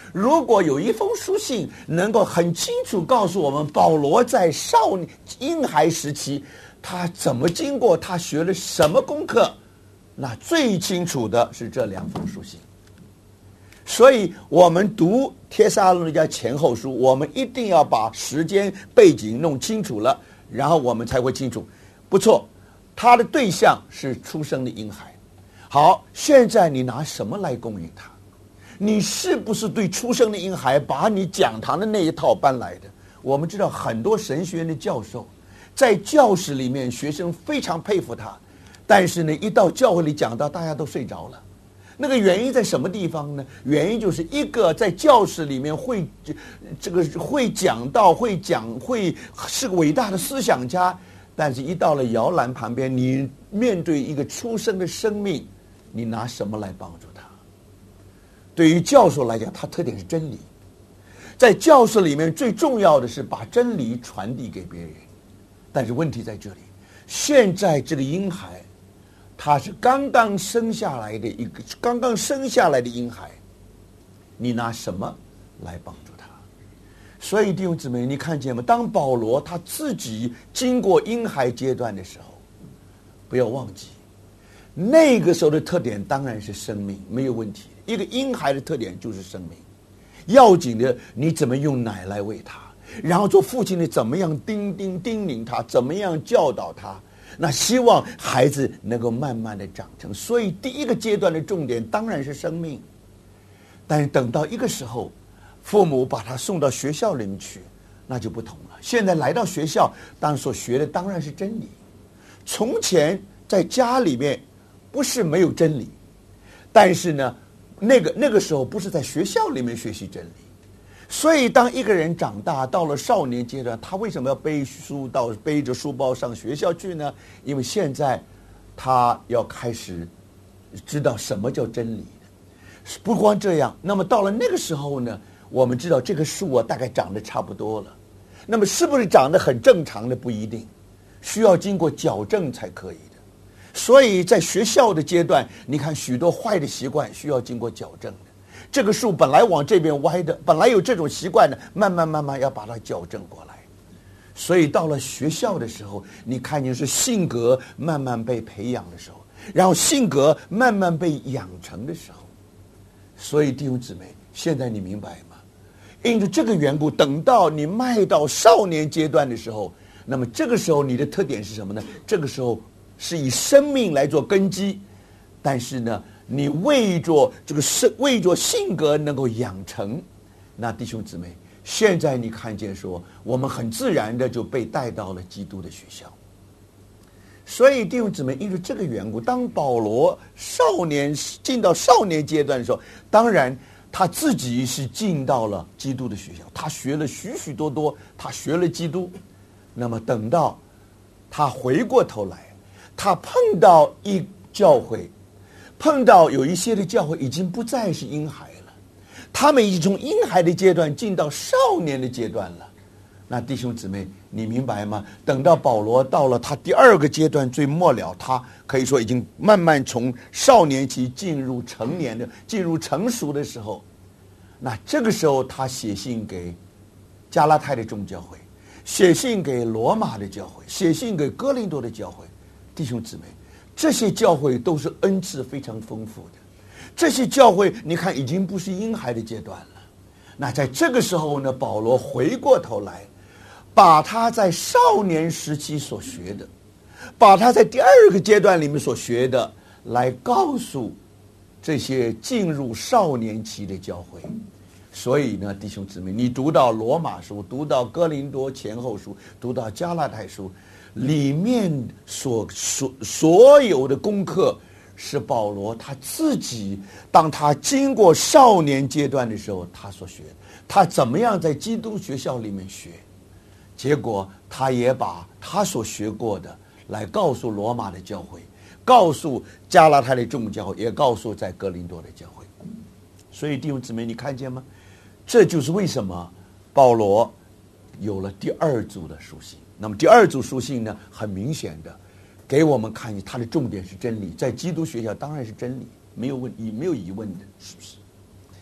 如果有一封书信能够很清楚告诉我们保罗在少年婴孩时期他怎么经过，他学了什么功课，那最清楚的是这两封书信。所以我们读帖撒罗尼迦前后书，我们一定要把时间背景弄清楚了，然后我们才会清楚。不错，他的对象是出生的婴孩。好，现在你拿什么来供应他？你是不是对出生的婴孩把你讲堂的那一套搬来的？我们知道很多神学院的教授在教室里面，学生非常佩服他，但是呢，一到教会里讲到，大家都睡着了。那个原因在什么地方呢？原因就是一个在教室里面会这个会讲道、会讲会是个伟大的思想家，但是一到了摇篮旁边，你面对一个出生的生命，你拿什么来帮助他？对于教授来讲，他特点是真理。在教室里面最重要的是把真理传递给别人，但是问题在这里，现在这个婴孩他是刚刚生下来的一个刚刚生下来的婴孩，你拿什么来帮助他？所以弟兄姊妹，你看见吗？当保罗他自己经过婴孩阶段的时候，不要忘记那个时候的特点当然是生命，没有问题。一个婴孩的特点就是生命，要紧的你怎么用奶来喂他，然后做父亲的怎么样叮叮叮咛他，怎么样教导他，那希望孩子能够慢慢的长成。所以第一个阶段的重点当然是生命，但是等到一个时候，父母把他送到学校里面去，那就不同了。现在来到学校，当然所学的当然是真理。从前在家里面不是没有真理，但是呢，那个那个时候不是在学校里面学习真理。所以当一个人长大到了少年阶段，他为什么要背书到背着书包上学校去呢？因为现在他要开始知道什么叫真理。不光这样，那么到了那个时候呢，我们知道这个树啊大概长得差不多了，那么是不是长得很正常的不一定，需要经过矫正才可以的。所以在学校的阶段，你看许多坏的习惯需要经过矫正的。这个树本来往这边歪的，本来有这种习惯的，慢慢慢慢要把它矫正过来。所以到了学校的时候，你看见是性格慢慢被培养的时候，然后性格慢慢被养成的时候。所以弟兄姊妹，现在你明白吗？因着这个缘故，等到你迈到少年阶段的时候，那么这个时候你的特点是什么呢？这个时候是以生命来做根基，但是呢，你为着这个生为着性格能够养成，那弟兄姊妹，现在你看见说，我们很自然的就被带到了基督的学校。所以弟兄姊妹，因为这个缘故，当保罗少年进到少年阶段的时候，当然他自己是进到了基督的学校，他学了许许多多，他学了基督。那么等到他回过头来，他碰到一教会，碰到有一些的教会已经不再是婴孩了，他们已经从婴孩的阶段进到少年的阶段了。那弟兄姊妹，你明白吗？等到保罗到了他第二个阶段最末了，他可以说已经慢慢从少年期进入成年的进入成熟的时候，那这个时候他写信给加拉太的众教会，写信给罗马的教会，写信给哥林多的教会。弟兄姊妹，这些教会都是恩赐非常丰富的，这些教会你看已经不是婴孩的阶段了。那在这个时候呢，保罗回过头来，把他在少年时期所学的，把他在第二个阶段里面所学的，来告诉这些进入少年期的教会。所以呢，弟兄姊妹，你读到罗马书，读到哥林多前后书，读到加拉太书，里面所所所有的功课，是保罗他自己当他经过少年阶段的时候他所学的，他怎么样在基督学校里面学，结果他也把他所学过的来告诉罗马的教会，告诉加拉太的众教会，也告诉在哥林多的教会。所以弟兄姊妹，你看见吗？这就是为什么保罗有了第二组的书信。那么第二组书信呢，很明显的给我们看，它的重点是真理，在基督学校当然是真理，没有问没有疑问的，是不是？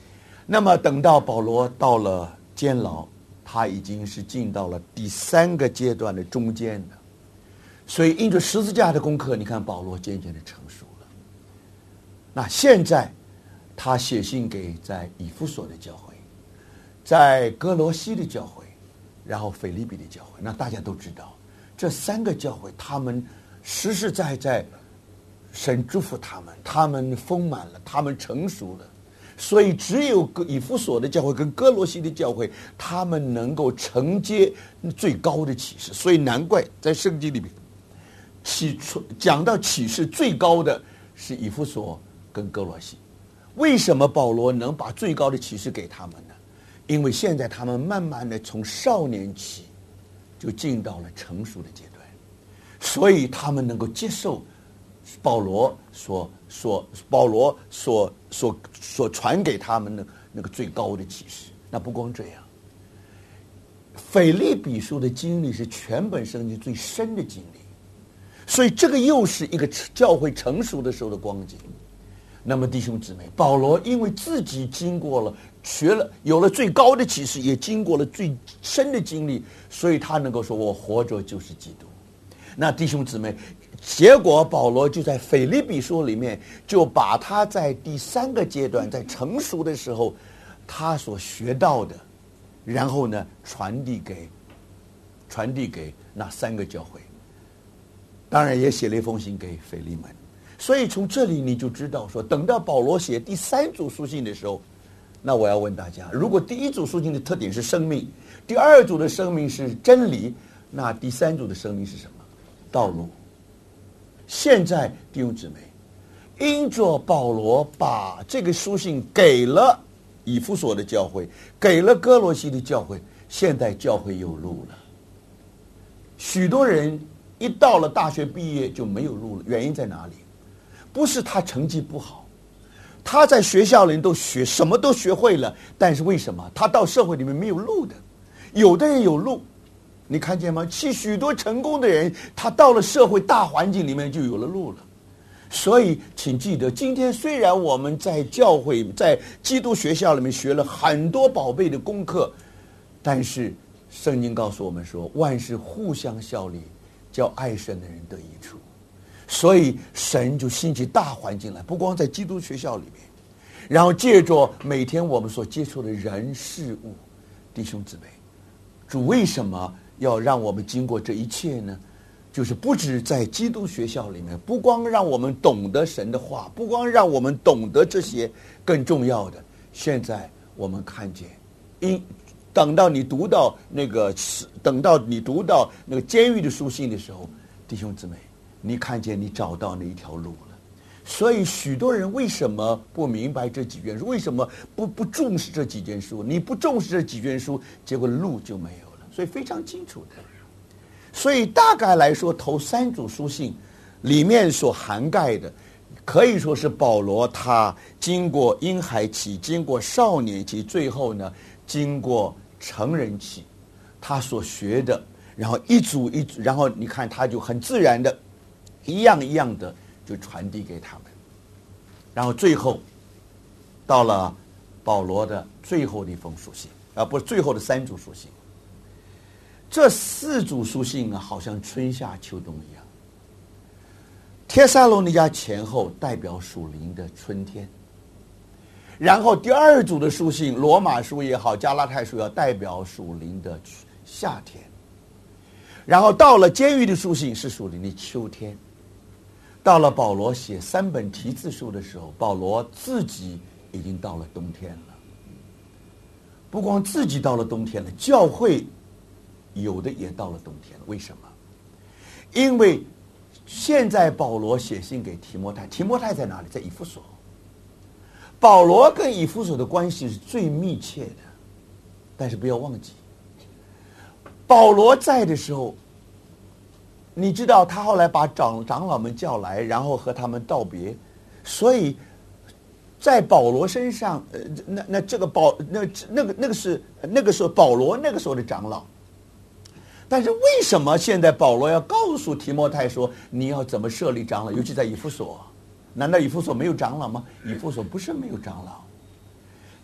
那么等到保罗到了监牢，他已经是进到了第三个阶段的中间了。所以因着十字架的功课，你看保罗渐渐的成熟了。那现在他写信给在以弗所的教会，在哥罗西的教会，然后腓立比的教会。那大家都知道，这三个教会他们实实在在神祝福他们，他们丰满了，他们成熟了。所以只有以弗所的教会跟哥罗西的教会，他们能够承接最高的启示。所以难怪在圣经里面启讲到启示最高的是以弗所跟哥罗西。为什么保罗能把最高的启示给他们呢？因为现在他们慢慢的从少年期就进到了成熟的阶段，所以他们能够接受保罗所所保罗所所所传给他们的那个最高的启示。那不光这样，腓立比书的经历是全本圣经最深的经历，所以这个又是一个教会成熟的时候的光景。那么弟兄姊妹，保罗因为自己经过了学了有了最高的启示，也经过了最深的经历，所以他能够说我活着就是基督。那弟兄姊妹，结果保罗就在腓立比书里面就把他在第三个阶段在成熟的时候他所学到的，然后呢传递给传递给那三个教会，当然也写了一封信给腓利门。所以从这里你就知道说，等到保罗写第三组书信的时候，那我要问大家，如果第一组书信的特点是生命，第二组的生命是真理，那第三组的生命是什么？道路。现在弟兄姊妹，因着保罗把这个书信给了以弗所的教会，给了哥罗西的教会，现在教会有路了。许多人一到了大学毕业就没有路了，原因在哪里？不是他成绩不好，他在学校里都学什么都学会了，但是为什么他到社会里面没有路的？有的人有路，你看见吗？其许多成功的人，他到了社会大环境里面就有了路了。所以请记得，今天虽然我们在教会在基督学校里面学了很多宝贝的功课，但是圣经告诉我们说，万事互相效力，叫爱神的人得益处。所以神就兴起大环境来，不光在基督学校里面，然后借着每天我们所接触的人事物。弟兄姊妹，主为什么要让我们经过这一切呢？就是不止在基督学校里面，不光让我们懂得神的话，不光让我们懂得这些，更重要的，现在我们看见，因等到你读到那个等到你读到那个监狱的书信的时候，弟兄姊妹，你看见你找到那一条路了。所以许多人为什么不明白这几卷书？为什么不不重视这几卷书？你不重视这几卷书，结果路就没有了。所以非常清楚的。所以大概来说，头三组书信里面所涵盖的，可以说是保罗他经过婴孩期，经过少年期，最后呢经过成人期，他所学的，然后一组一组，然后你看他就很自然的一样一样的就传递给他们，然后最后到了保罗的最后的一封书信，啊，不是最后的三组书信。这四组书信啊，好像春夏秋冬一样。帖撒罗尼迦前后代表属灵的春天，然后第二组的书信，罗马书也好，加拉太书也好，代表属灵的夏天，然后到了监狱的书信是属灵的秋天。到了保罗写三本题字书的时候，保罗自己已经到了冬天了。不光自己到了冬天了，教会有的也到了冬天了。为什么？因为现在保罗写信给提摩太，提摩太在哪里？在以弗所。保罗跟以弗所的关系是最密切的，但是不要忘记，保罗在的时候，你知道他后来把长长老们叫来，然后和他们道别，所以在保罗身上，呃，那那这个保那那个那个是那个时候保罗那个时候的长老。但是为什么现在保罗要告诉提摩太说你要怎么设立长老？尤其在以弗所，难道以弗所没有长老吗？以弗所不是没有长老，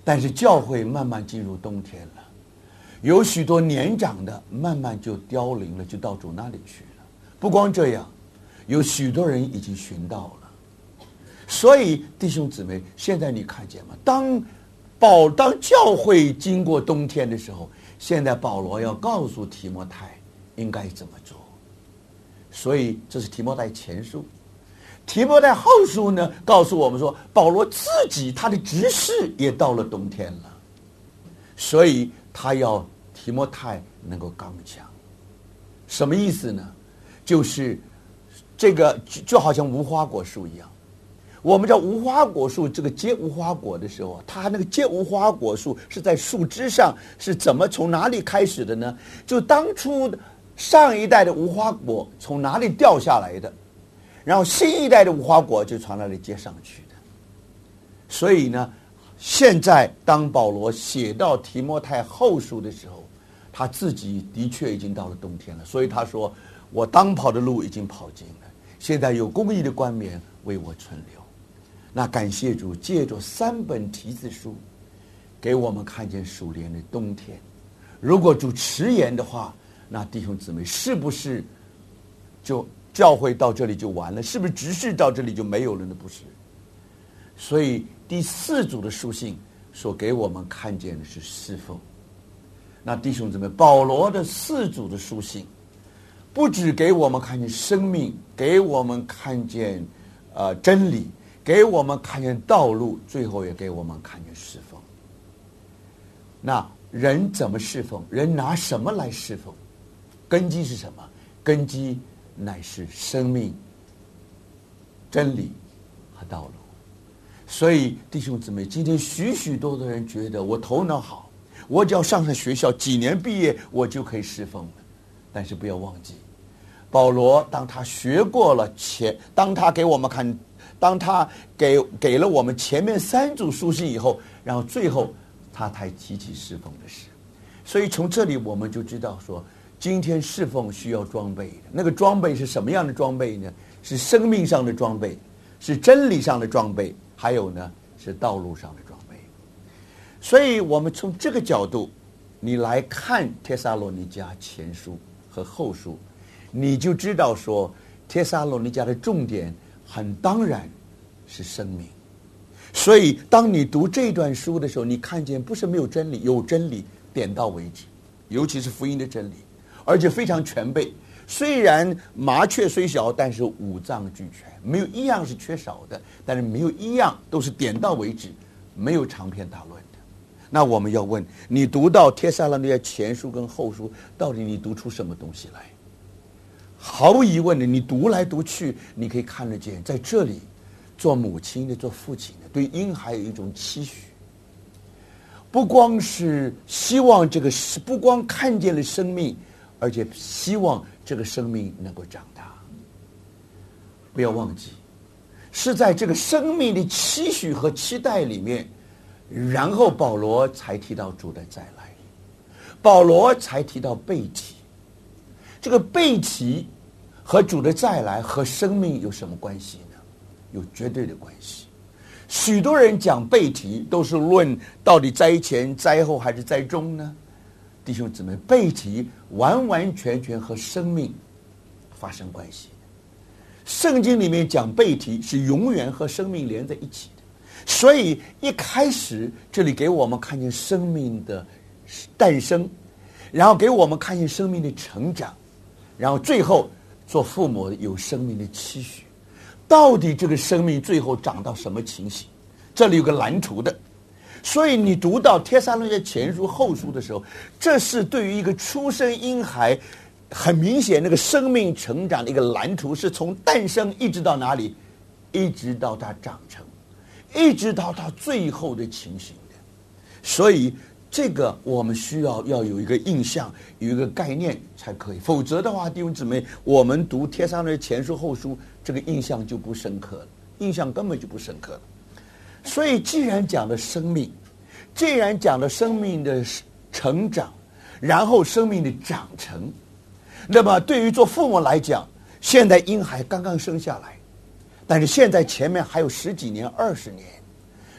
但是教会慢慢进入冬天了，有许多年长的慢慢就凋零了，就到主那里去了。不光这样，有许多人已经寻到了。所以弟兄姊妹，现在你看见吗？当保当教会经过冬天的时候，现在保罗要告诉提摩太应该怎么做。所以这是提摩太前书。提摩太后书呢，告诉我们说，保罗自己他的执事也到了冬天了，所以他要提摩太能够刚强。什么意思呢？就是这个就好像无花果树一样，我们知道无花果树这个结无花果的时候，它那个结无花果树是在树枝上，是怎么从哪里开始的呢？就当初上一代的无花果从哪里掉下来的，然后新一代的无花果就从那里接上去的。所以呢，现在当保罗写到提摩太后书的时候，他自己的确已经到了冬天了，所以他说，我当跑的路已经跑尽了，现在有公义的冠冕为我存留。那感谢主，借着三本题字书给我们看见属灵的冬天。如果主迟延的话，那弟兄姊妹，是不是就教会到这里就完了？是不是执事到这里就没有了呢？不是。所以第四组的书信所给我们看见的是侍奉。那弟兄姊妹，保罗的四组的书信不只给我们看见生命，给我们看见呃真理，给我们看见道路，最后也给我们看见侍奉。那人怎么侍奉？人拿什么来侍奉？根基是什么？根基乃是生命、真理和道路。所以弟兄姊妹，今天许许多多人觉得我头脑好，我只要上上学校几年毕业，我就可以侍奉了。但是不要忘记，保罗当他学过了前，当他给我们看，当他给给了我们前面三组书信以后，然后最后他才提起侍奉的事。所以从这里我们就知道说，今天侍奉需要装备的，那个装备是什么样的装备呢？是生命上的装备，是真理上的装备，还有呢是道路上的装备。所以我们从这个角度你来看帖撒罗尼迦前书和后书，你就知道说帖撒罗尼迦的重点很当然是生命。所以当你读这段书的时候，你看见不是没有真理，有真理，点到为止，尤其是福音的真理，而且非常全备。虽然麻雀虽小，但是五脏俱全，没有一样是缺少的，但是没有一样都是点到为止，没有长篇大论的。那我们要问，你读到帖撒罗尼迦前书跟后书，到底你读出什么东西来？毫无疑问的，你读来读去，你可以看得见，在这里做母亲的、做父亲的，对婴孩有一种期许，不光是希望这个，不光看见了生命，而且希望这个生命能够长大。不要忘记，是在这个生命的期许和期待里面，然后保罗才提到主的再来，保罗才提到被提。这个被提和主的再来和生命有什么关系呢？有绝对的关系。许多人讲被提都是论到底灾前灾后还是灾中呢？弟兄姊妹，被提完完全全和生命发生关系。圣经里面讲被提是永远和生命连在一起的，所以一开始这里给我们看见生命的诞生，然后给我们看见生命的成长，然后最后做父母有生命的期许。到底这个生命最后长到什么情形？这里有个蓝图的。所以你读到帖撒罗尼迦前书后书的时候，这是对于一个出生婴孩很明显那个生命成长的一个蓝图，是从诞生一直到哪里，一直到他长成，一直到他最后的情形的。所以这个我们需要要有一个印象，有一个概念才可以，否则的话，弟兄姊妹，我们读帖撒罗尼迦前书后书，这个印象就不深刻了，印象根本就不深刻了。所以既然讲了生命，既然讲了生命的成长，然后生命的长成，那么对于做父母来讲，现在婴孩刚刚生下来，但是现在前面还有十几年二十年，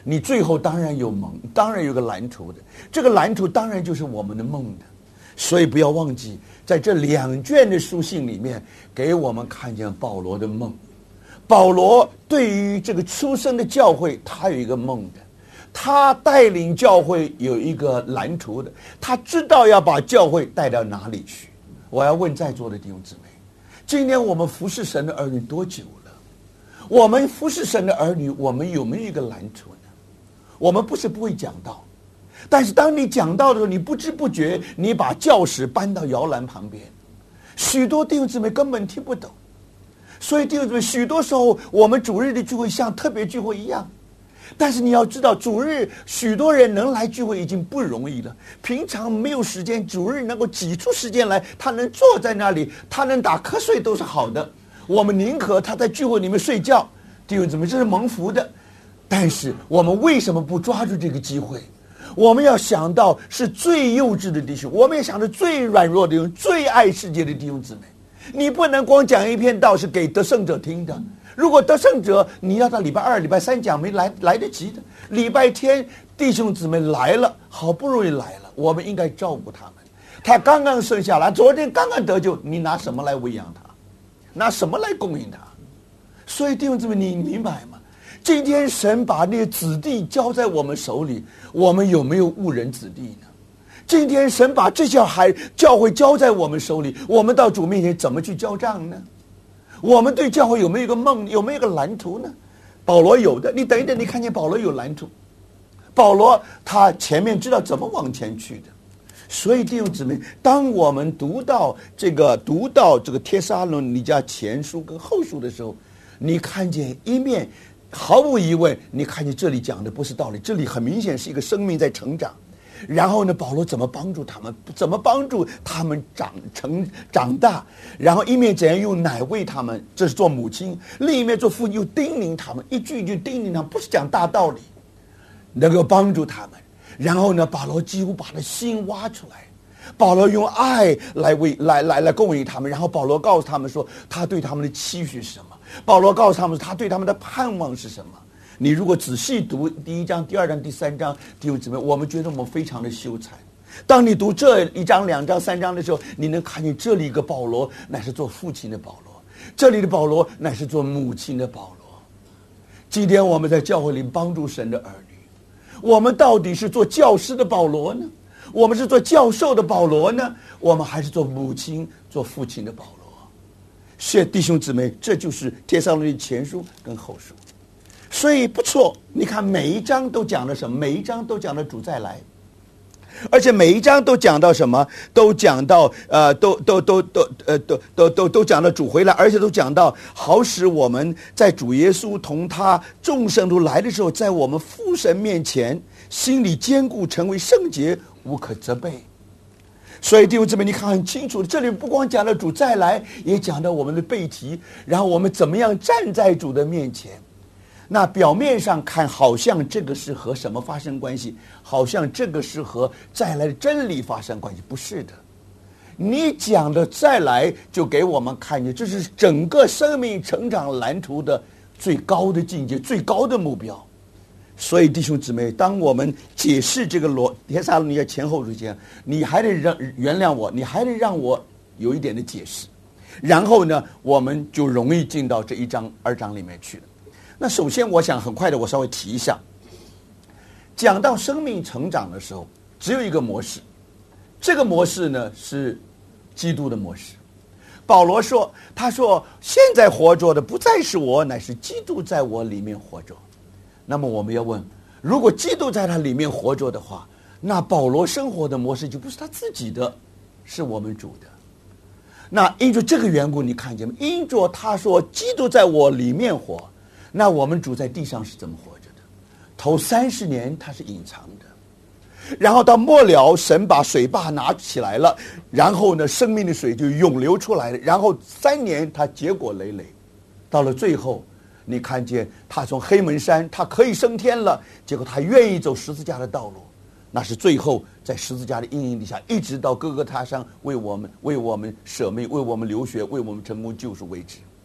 你最后当然有梦，当然有个蓝图的，这个蓝图当然就是我们的梦的。所以不要忘记，在这两卷的书信里面，给我们看见保罗的梦。保罗对于这个出生的教会，他有一个梦的，他带领教会有一个蓝图的，他知道要把教会带到哪里去。我要问在座的弟兄姊妹，今天我们服侍神的儿女多久了？我们服侍神的儿女，我们有没有一个蓝图呢？我们不是不会讲道，但是当你讲道的时候，你不知不觉你把教室搬到摇篮旁边，许多弟兄姊妹根本听不懂。所以弟兄姊妹，许多时候我们主日的聚会像特别聚会一样，但是你要知道，主日许多人能来聚会已经不容易了。平常没有时间，主日能够挤出时间来，他能坐在那里，他能打瞌睡都是好的。我们宁可他在聚会里面睡觉，弟兄姊妹，这是蒙福的。但是我们为什么不抓住这个机会？我们要想到是最幼稚的弟兄，我们也想着最软弱的弟兄，最爱世界的弟兄姊妹。你不能光讲一篇道是给得胜者听的，如果得胜者你要到礼拜二礼拜三讲没来来得及的，礼拜天弟兄姊妹来了，好不容易来了，我们应该照顾他们。他刚刚生下来，昨天刚刚得救，你拿什么来喂养他？拿什么来供应他？所以弟兄姊妹，你明白吗？今天神把那些子弟交在我们手里，我们有没有误人子弟呢？今天神把这些孩教会交在我们手里，我们到主面前怎么去交账呢？我们对教会有没有一个梦，有没有一个蓝图呢？保罗有的，你等一等，你看见保罗有蓝图，保罗他前面知道怎么往前去的。所以弟兄姊妹，当我们读到这个读到这个帖撒罗尼迦前书跟后书的时候，你看见一面，毫无疑问，你看见这里讲的不是道理，这里很明显是一个生命在成长。然后呢，保罗怎么帮助他们？怎么帮助他们长成长大？然后一面怎样用奶喂他们，这是做母亲；另一面做父亲又叮咛他们，一句一句叮咛他们，不是讲大道理，能够帮助他们。然后呢，保罗几乎把他的心挖出来，保罗用爱来为来来来供应他们。然后保罗告诉他们说，他对他们的期许是什么？保罗告诉他们，他对他们的盼望是什么？你如果仔细读第一章、第二章、第三章，弟兄姊妹，我们觉得我们非常的羞惭。当你读这一章、两章、三章的时候，你能看见这里一个保罗乃是做父亲的保罗，这里的保罗乃是做母亲的保罗。今天我们在教会里帮助神的儿女，我们到底是做教师的保罗呢？我们是做教授的保罗呢？我们还是做母亲、做父亲的保罗？是弟兄姊妹，这就是帖撒罗尼迦前书跟后书。所以不错，你看每一章都讲了什么？每一章都讲了主再来，而且每一章都讲到什么？都讲到呃，都都都都呃，都都都都讲到主回来，而且都讲到好使我们在主耶稣同他众圣徒来的时候，在我们父神面前心里坚固，成为圣洁，无可责备。所以弟兄姊妹，你看很清楚，这里不光讲到主再来，也讲到我们的背题，然后我们怎么样站在主的面前。那表面上看好像这个是和什么发生关系，好像这个是和再来的真理发生关系，不是的。你讲的再来就给我们看见，这是整个生命成长蓝图的最高的境界，最高的目标。所以弟兄姊妹，当我们解释这个罗帖撒罗尼迦前后之间，你还得让原谅我，你还得让我有一点的解释，然后呢，我们就容易进到这一章二章里面去了。那首先我想很快的我稍微提一下，讲到生命成长的时候，只有一个模式，这个模式呢是基督的模式。保罗说，他说现在活着的不再是我，乃是基督在我里面活着。那么我们要问，如果基督在他里面活着的话，那保罗生活的模式就不是他自己的，是我们主的。那因着这个缘故，你看见吗？因着他说基督在我里面活，那我们主在地上是怎么活着的？头三十年他是隐藏的，然后到末了，神把水坝拿起来了，然后呢，生命的水就涌流出来了，然后三年他结果累累，到了最后，你看见他从黑门山，他可以升天了，结果他愿意走十字架的道路，那是最后在十字架的阴影底下，一直到哥哥他山为我们为我们舍命，为我们流血，为我们成功救赎为止。